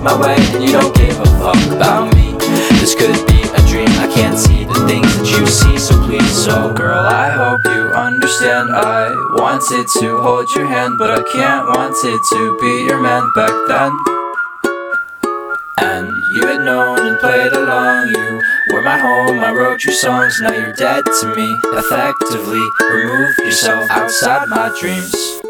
my way and you don't give a fuck about me. This could be a dream, I can't see the things that you see, so please, oh girl, I hope you understand. I wanted to hold your hand, but I can't. Wanted to be your man back then, and you had known and played along. You were my home, I wrote your songs. Now you're dead to me. Effectively remove yourself outside my dreams.